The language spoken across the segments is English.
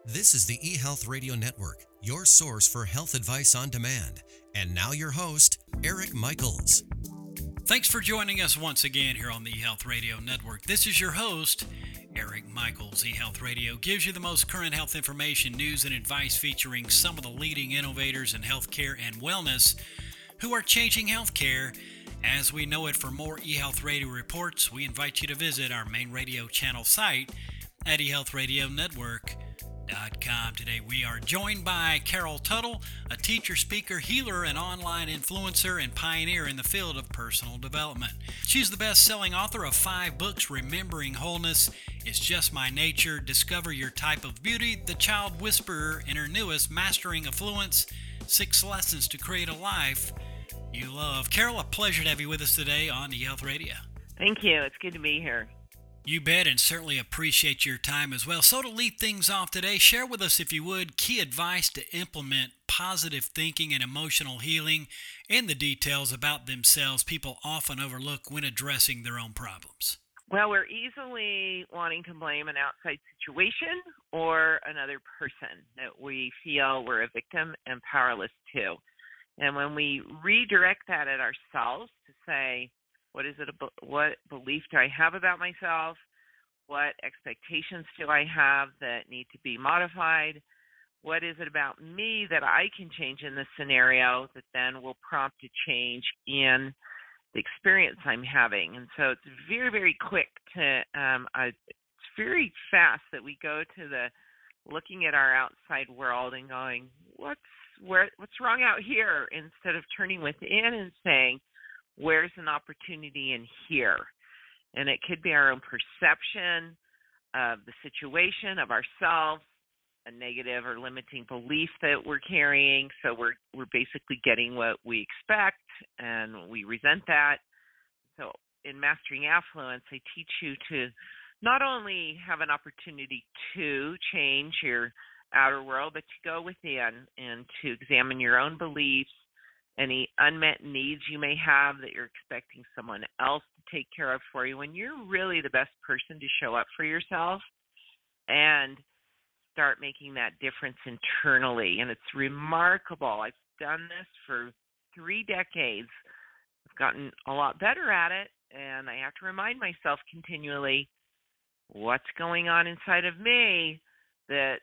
This is the eHealth Radio Network, your source for health advice on demand. And now your host, Eric Michaels. Thanks for joining us once again here on the eHealth Radio Network. This is your host, Eric Michaels. eHealth Radio gives you the most current health information, news, and advice featuring some of the leading innovators in healthcare and wellness who are changing healthcare as we know it. For more eHealth Radio reports, we invite you to visit our main radio channel site at eHealthRadioNetwork.com. Today we are joined by Carol Tuttle, a teacher, speaker, healer, and online influencer and pioneer in the field of personal development. She's the best-selling author of 5 books: Remembering Wholeness, It's Just My Nature, Discover Your Type of Beauty, The Child Whisperer, and her newest, Mastering Affluence, 6 Lessons to Create a Life You Love. Carol, a pleasure to have you with us today on eHealth Radio. Thank you. It's good to be here. You bet, and certainly appreciate your time as well. So to lead things off today, share with us, if you would, key advice to implement positive thinking and emotional healing and the details about themselves people often overlook when addressing their own problems. Well, we're easily wanting to blame an outside situation or another person that we feel we're a victim and powerless to. And when we redirect that at ourselves to say, what belief do I have about myself? What expectations do I have that need to be modified? What is it about me that I can change in this scenario that then will prompt a change in the experience I'm having? And so it's very, very quick it's very fast that we go to the looking at our outside world and going, what's wrong out here, instead of turning within and saying, where's an opportunity in here? And it could be our own perception of the situation, of ourselves, a negative or limiting belief that we're carrying. So we're basically getting what we expect, and we resent that. So in Mastering Affluence, I teach you to not only have an opportunity to change your outer world, but to go within and to examine your own beliefs, any unmet needs you may have that you're expecting someone else to take care of for you, when you're really the best person to show up for yourself and start making that difference internally. And it's remarkable. I've done this for 3 decades. I've gotten a lot better at it, and I have to remind myself continually what's going on inside of me that's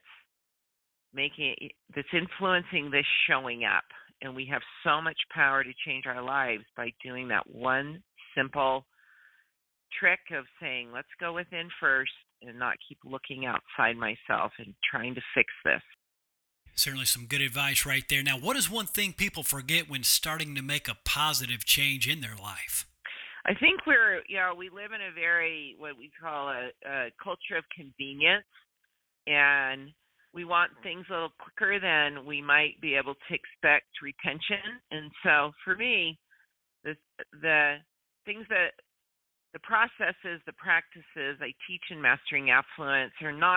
influencing this showing up. And we have so much power to change our lives by doing that one simple trick of saying, let's go within first and not keep looking outside myself and trying to fix this. Certainly some good advice right there. Now, what is one thing people forget when starting to make a positive change in their life? I think we live in a very, what we call a culture of convenience, and we want things a little quicker than we might be able to expect retention. And so for me, the things that the processes, the practices I teach in Mastering Affluence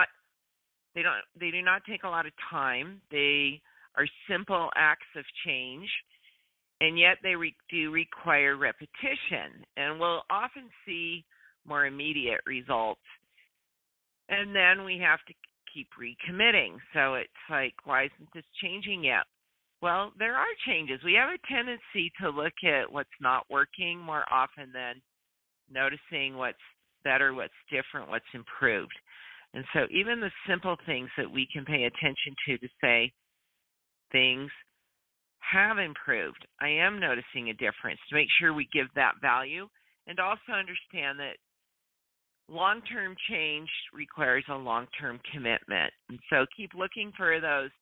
they do not take a lot of time. They are simple acts of change, and yet they do require repetition. And we'll often see more immediate results. And then we have to keep recommitting. So it's like, why isn't this changing yet? Well, there are changes. We have a tendency to look at what's not working more often than noticing what's better, what's different, what's improved. And so even the simple things that we can pay attention to say, things have improved. I am noticing a difference, to make sure we give that value, and also understand that long-term change requires a long-term commitment. And so keep looking for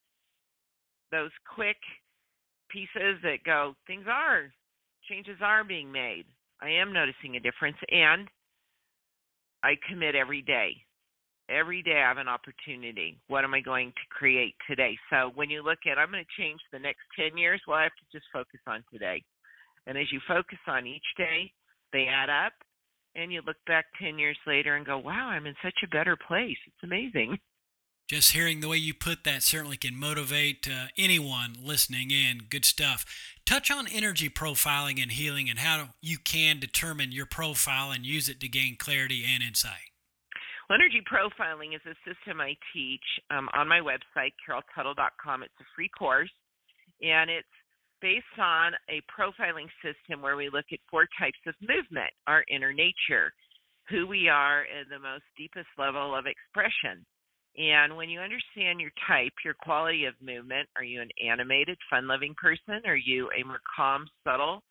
those quick pieces that go, changes are being made. I am noticing a difference, and I commit every day. Every day I have an opportunity. What am I going to create today? So when you look at, I'm going to change the next 10 years, well, I have to just focus on today. And as you focus on each day, they add up. And you look back 10 years later and go, wow, I'm in such a better place. It's amazing. Just hearing the way you put that certainly can motivate anyone listening in. Good stuff. Touch on energy profiling and healing and how you can determine your profile and use it to gain clarity and insight. Well, energy profiling is a system I teach on my website, caroltuttle.com. It's a free course, and it's based on a profiling system where we look at 4 types of movement: our inner nature, who we are at the most deepest level of expression. And when you understand your type, your quality of movement, are you an animated, fun-loving person? Are you a more calm, subtle,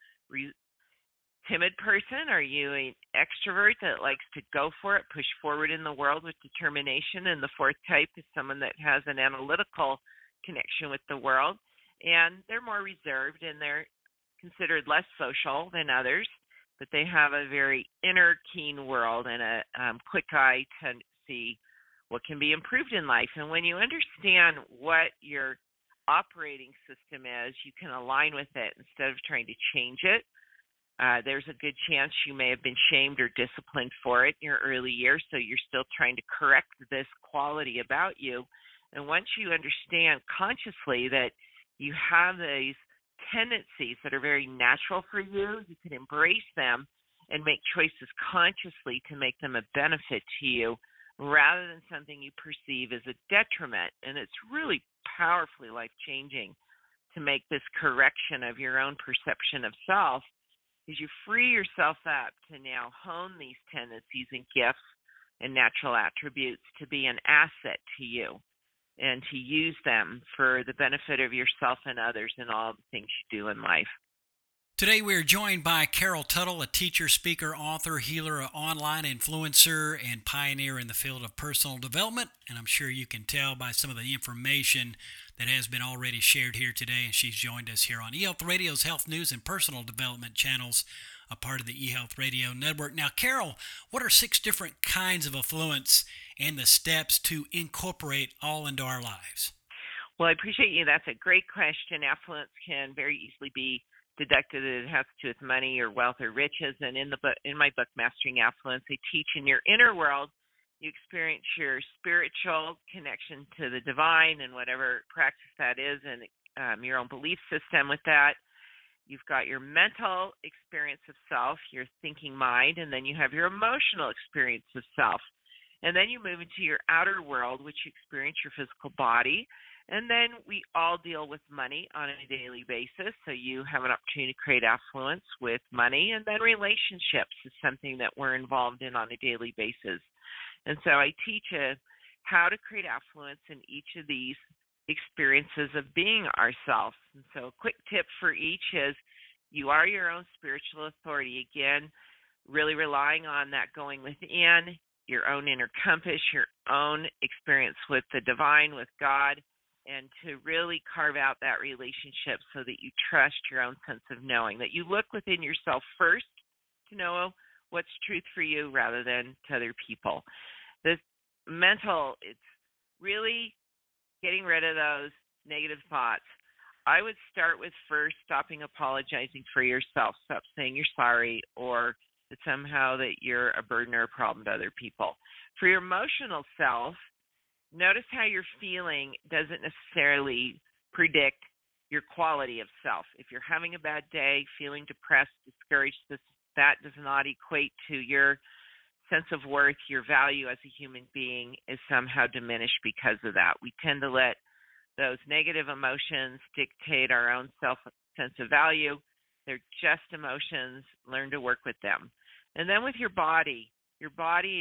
timid person? Are you an extrovert that likes to go for it, push forward in the world with determination? And the 4th type is someone that has an analytical connection with the world, and they're more reserved and they're considered less social than others, but they have a very inner keen world and a quick eye to see what can be improved in life. And when you understand what your operating system is, you can align with it instead of trying to change it. There's a good chance you may have been shamed or disciplined for it in your early years, so you're still trying to correct this quality about you. And once you understand consciously that you have these tendencies that are very natural for you, you can embrace them and make choices consciously to make them a benefit to you rather than something you perceive as a detriment. And it's really powerfully life-changing to make this correction of your own perception of self, is you free yourself up to now hone these tendencies and gifts and natural attributes to be an asset to you and to use them for the benefit of yourself and others in all the things you do in life. Today we are joined by Carol Tuttle, a teacher, speaker, author, healer, online influencer, and pioneer in the field of personal development. And I'm sure you can tell by some of the information that has been already shared here today. And she's joined us here on eHealth Radio's Health News and Personal Development channels, a part of the eHealth Radio Network. Now, Carol, what are 6 different kinds of affluence and the steps to incorporate all into our lives? Well, I appreciate you. That's a great question. Affluence can very easily be deducted. It has to do with money or wealth or riches. And in my book, Mastering Affluence, I teach in your inner world, you experience your spiritual connection to the divine and whatever practice that is, and your own belief system with that. You've got your mental experience of self, your thinking mind, and then you have your emotional experience of self. And then you move into your outer world, which you experience your physical body. And then we all deal with money on a daily basis. So you have an opportunity to create affluence with money. And then relationships is something that we're involved in on a daily basis. And so I teach how to create affluence in each of these experiences of being ourselves. And so a quick tip for each is you are your own spiritual authority. Again, really relying on that going within, your own inner compass, your own experience with the divine, with God, and to really carve out that relationship so that you trust your own sense of knowing, that you look within yourself first to know what's truth for you rather than to other people. The mental, it's really getting rid of those negative thoughts. I would start with first stopping apologizing for yourself. Stop saying you're sorry or that somehow that you're a burden or a problem to other people. For your emotional self, notice how you're feeling doesn't necessarily predict your quality of self. If you're having a bad day, feeling depressed, discouraged, that does not equate to your sense of worth. Your value as a human being is somehow diminished because of that. We tend to let those negative emotions dictate our own sense of value. They're just emotions. Learn to work with them. And then with your body is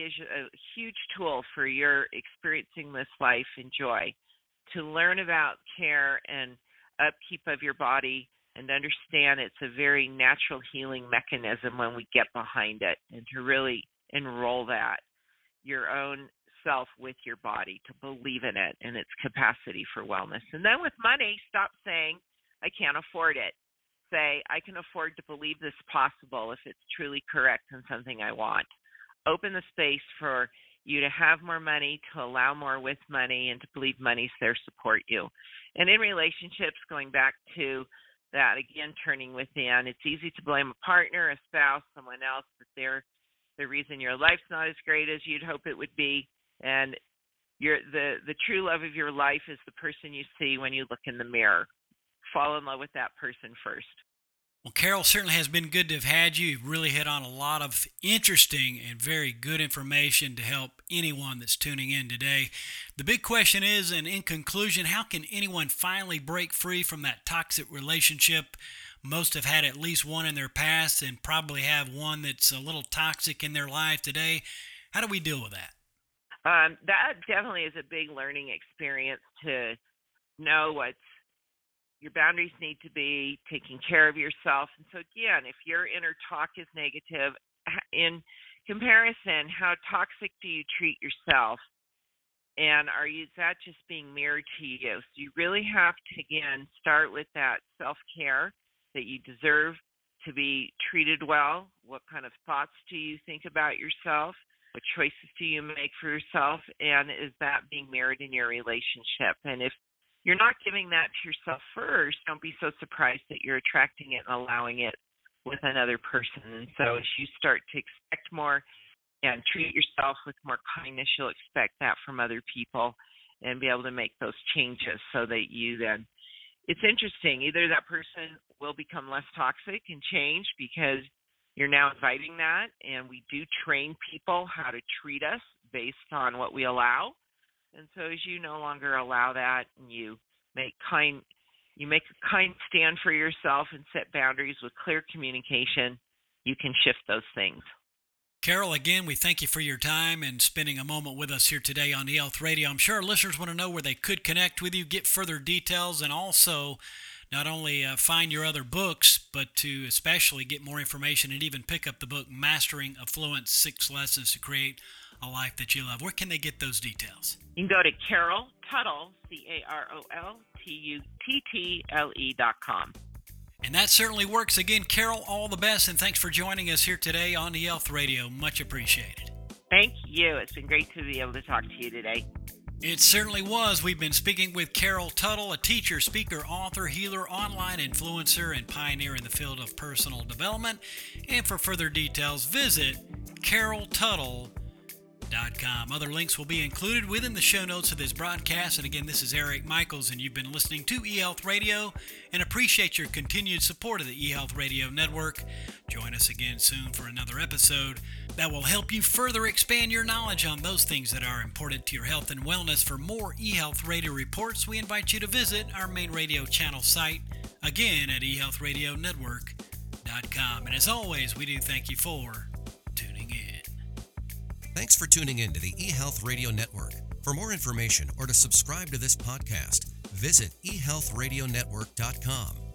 a huge tool for your experiencing this life in joy. To learn about care and upkeep of your body and understand it's a very natural healing mechanism when we get behind it, and to really enroll that, your own self with your body, to believe in it and its capacity for wellness. And then with money, stop saying, I can't afford it. Say, I can afford to believe this possible if it's truly correct and something I want. Open the space for you to have more money, to allow more with money, and to believe money's there to support you. And in relationships, going back to that, again, turning within, it's easy to blame a partner, a spouse, someone else, that they're the reason your life's not as great as you'd hope it would be. And the true love of your life is the person you see when you look in the mirror. Fall in love with that person first. Well, Carol, certainly has been good to have had you. You've really hit on a lot of interesting and very good information to help anyone that's tuning in today. The big question is, and in conclusion, how can anyone finally break free from that toxic relationship? Most have had at least one in their past and probably have one that's a little toxic in their life today. How do we deal with that? That definitely is a big learning experience to know what your boundaries need to be, taking care of yourself. And so again, if your inner talk is negative, in comparison, how toxic do you treat yourself? And is that just being mirrored to you? So you really have to, again, start with that self-care, that you deserve to be treated well. What kind of thoughts do you think about yourself? What choices do you make for yourself? And is that being mirrored in your relationship? And if you're not giving that to yourself first, don't be so surprised that you're attracting it and allowing it with another person. And so as you start to expect more and treat yourself with more kindness, you'll expect that from other people and be able to make those changes so that you then, it's interesting, either that person will become less toxic and change because you're now inviting that, and we do train people how to treat us based on what we allow. And so as you no longer allow that and you make a kind stand for yourself and set boundaries with clear communication, you can shift those things. Carol, again, we thank you for your time and spending a moment with us here today on eHealth Radio. I'm sure our listeners want to know where they could connect with you, get further details, and also not only find your other books, but to especially get more information and even pick up the book, Mastering Affluence, 6 Lessons to Create a Life That You Love. Where can they get those details? You can go to Carol Tuttle, CarolTuttle.com. And that certainly works. Again, Carol, all the best, and thanks for joining us here today on eHealth Radio. Much appreciated. Thank you. It's been great to be able to talk to you today. It certainly was. We've been speaking with Carol Tuttle, a teacher, speaker, author, healer, online influencer, and pioneer in the field of personal development. And for further details, visit caroltuttle.com. Other links will be included within the show notes of this broadcast. And again, this is Eric Michaels, and you've been listening to eHealth Radio, and appreciate your continued support of the eHealth Radio Network. Join us again soon for another episode that will help you further expand your knowledge on those things that are important to your health and wellness. For more eHealth Radio reports, we invite you to visit our main radio channel site, again at eHealthRadioNetwork.com. And as always, we do thank you for tuning in. Thanks for tuning in to the eHealth Radio Network. For more information or to subscribe to this podcast, visit eHealthRadioNetwork.com.